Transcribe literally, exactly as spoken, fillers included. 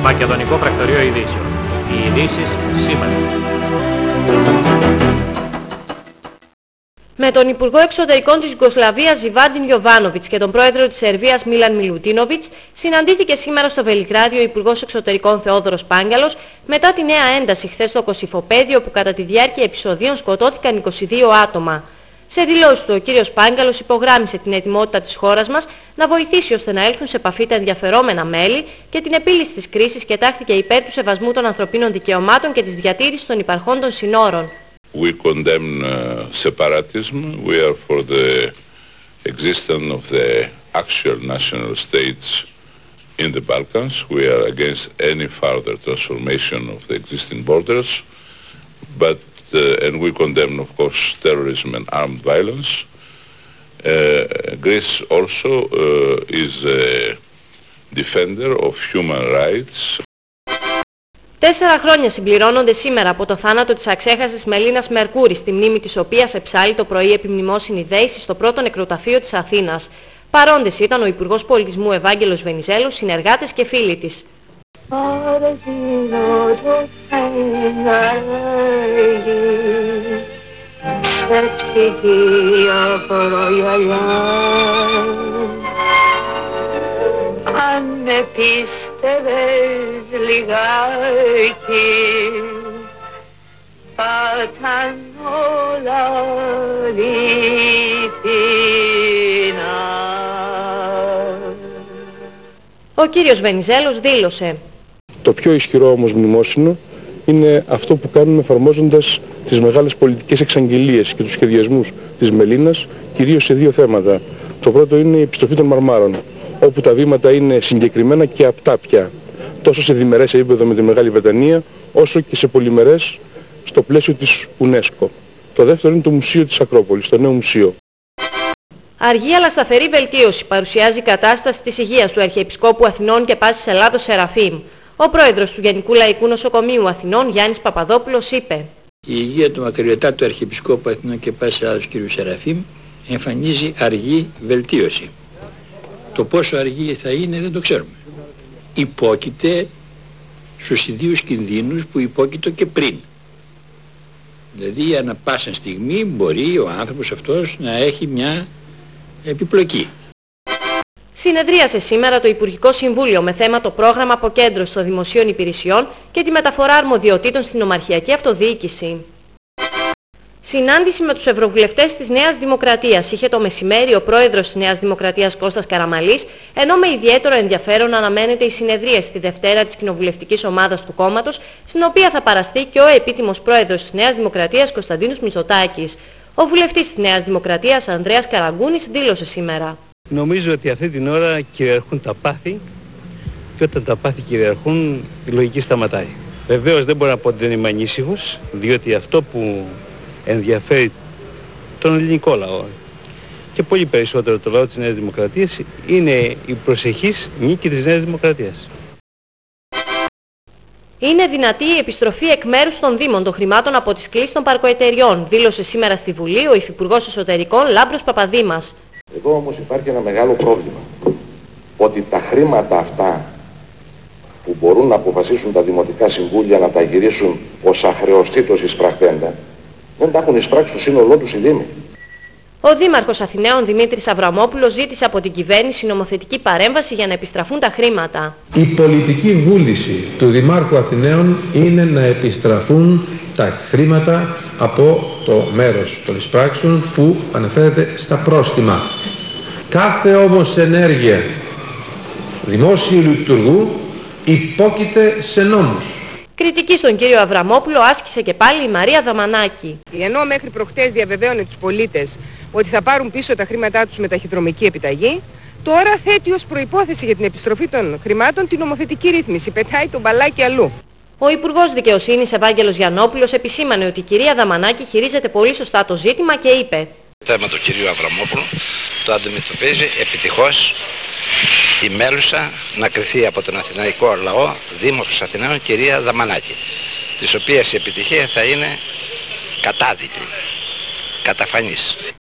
Μακεδονικό Πρακτορείο Ειδήσεων. Οι ειδήσεις σήμερα. Με τον Υπουργό Εξωτερικών της Ιουγκοσλαβίας Ιβάντιν Γιοβάνοβιτς και τον Πρόεδρο της Σερβίας Μίλαν Μιλουτίνοβιτς συναντήθηκε σήμερα στο Βελιγράδι ο Υπουργός Εξωτερικών Θεόδωρος Πάγκαλος μετά τη νέα ένταση χθες στο Κωσυφοπαίδιο που κατά τη διάρκεια επεισοδίων σκοτώθηκαν είκοσι δύο άτομα. Σε δηλώσεις του ο κύριος Πάγκαλος υπογράμμισε την ετοιμότητα της χώρας μας να βοηθήσει ώστε να έλθουν σε επαφή τα ενδιαφερόμενα μέλη και την επίλυση της κρίσης και τάχθηκε υπέρ του σεβασμού των ανθρωπίνων δικαιωμάτων και της διατήρησης των υπαρχόντων συνόρων. We condemn uh, separatism. We are for the existence of the actual national states in the Balkans. We are against any further transformation of the existing borders. But uh, and we condemn, of course, terrorism and armed violence. Uh, Greece also uh, is a defender of human rights. Τέσσερα χρόνια συμπληρώνονται σήμερα από το θάνατο της αξέχαστης Μελίνας Μερκούρη, στη μνήμη της οποίας εψάλλει το πρωί επιμνημόσυνη δέηση στο πρώτο νεκροταφείο της Αθήνας. Παρόντες ήταν ο Υπουργός Πολιτισμού Ευάγγελος Βενιζέλος, συνεργάτες και φίλοι της. Αν με πίστευες λιγάκι, πάταν όλα αληθινά. Ο κύριος Βενιζέλος δήλωσε: Το πιο ισχυρό όμως μνημόσυνο είναι αυτό που κάνουμε εφαρμόζοντας τις μεγάλες πολιτικές εξαγγελίες και τους σχεδιασμούς της Μελίνας, κυρίως σε δύο θέματα. Το πρώτο είναι η επιστροφή των Μαρμάρων, όπου τα βήματα είναι συγκεκριμένα και απτά πια, τόσο σε διμερές επίπεδο με τη Μεγάλη Βρετανία, όσο και σε πολυμερές στο πλαίσιο της UNESCO. Το δεύτερο είναι το Μουσείο της Ακρόπολης, το νέο μουσείο. Αργή αλλά σταθερή βελτίωση παρουσιάζει η κατάσταση της υγείας του Αρχιεπισκόπου Αθηνών και Πάσης Ελλάδος Σεραφείμ. Ο πρόεδρος του Γενικού Λαϊκού Νοσοκομείου Αθηνών, Γιάννης Παπαδόπουλος, είπε: Η υγεία του μακαριωτάτου Αρχιεπισκόπου Αθηνών και Πάσης Ελλάδος κ. Σεραφείμ εμφανίζει αργή βελτίωση. Το πόσο αργή θα είναι δεν το ξέρουμε. Υπόκειται στους ιδίους κινδύνους που υπόκειτο και πριν. Δηλαδή ανά πάσα στιγμή μπορεί ο άνθρωπος αυτός να έχει μια επιπλοκή. Συνεδρίασε σήμερα το Υπουργικό Συμβούλιο με θέμα το πρόγραμμα αποκέντρωσης των δημοσίων υπηρεσιών και τη μεταφορά αρμοδιοτήτων στην ομαρχιακή αυτοδιοίκηση. Συνάντηση με τους ευρωβουλευτές της Νέας Δημοκρατίας είχε το μεσημέρι ο πρόεδρος της Νέας Δημοκρατίας Κώστας Καραμαλής, ενώ με ιδιαίτερο ενδιαφέρον αναμένεται η συνεδρίαση τη Δευτέρα της κοινοβουλευτικής ομάδας του κόμματος, στην οποία θα παραστεί και ο επίτιμος πρόεδρος της Νέας Δημοκρατίας Κωνσταντίνος Μητσοτάκης. Ο βουλευτής της Νέας Δημοκρατίας Ανδρέας Καραγκούνης δήλωσε σήμερα: Νομίζω ότι αυτή την ώρα κυριαρχούν τα πάθη και όταν τα πάθη κυριαρχούν η λογική σταματάει. Βεβαίως δεν μπορώ να πω ότι δεν είμαι ανήσυχος, διότι αυτό που ενδιαφέρει τον ελληνικό λαό και πολύ περισσότερο το λαό της Νέας Δημοκρατίας είναι η προσεχής νίκη της Νέας Δημοκρατίας. Είναι δυνατή η επιστροφή εκ μέρους των Δήμων των χρημάτων από τις κλίσεις των παρκοεταιριών, δήλωσε σήμερα στη Βουλή ο Υφυπουργός Εσωτερικών Λάμπρος Παπαδήμας. Εδώ όμως υπάρχει ένα μεγάλο πρόβλημα, ότι τα χρήματα αυτά που μπορούν να αποφασίσουν τα Δημοτικά Συμβούλια να τα γυρίσουν ως αχρεωστήτως εισπραχθέντα, δεν τα έχουν εισπράξει στο σύνολό τους οι Δήμοι. Ο Δήμαρχος Αθηναίων Δημήτρης Αβραμόπουλος ζήτησε από την κυβέρνηση νομοθετική παρέμβαση για να επιστραφούν τα χρήματα. Η πολιτική βούληση του Δημάρχου Αθηναίων είναι να επιστραφούν τα χρήματα από το μέρος των εισπράξεων που αναφέρεται στα πρόστιμα. Κάθε όμως ενέργεια δημόσιου λειτουργού υπόκειται σε νόμους. Κριτική στον κύριο Αβραμόπουλο άσκησε και πάλι η Μαρία Δαμανάκη. Ενώ μέχρι προχτές διαβεβαίωνε τους πολίτες ότι θα πάρουν πίσω τα χρήματά τους με ταχυδρομική επιταγή, τώρα θέτει ως προϋπόθεση για την επιστροφή των χρημάτων την νομοθετική ρύθμιση. Πετάει τον μπαλάκι αλλού. Ο Υπουργός Δικαιοσύνης Ευάγγελος Γιαννόπουλος επισήμανε ότι η κυρία Δαμανάκη χειρίζεται πολύ σωστά το ζήτημα και είπε: Το θέμα του κυρίου Αβραμόπουλου το αντιμετωπίζει επιτυχώς η μέλουσα να κριθεί από τον αθηναϊκό λαό Δήμαρχος Αθηναίων κυρία Δαμανάκη, της οποίας η επιτυχία θα είναι κατάδικη, καταφανής.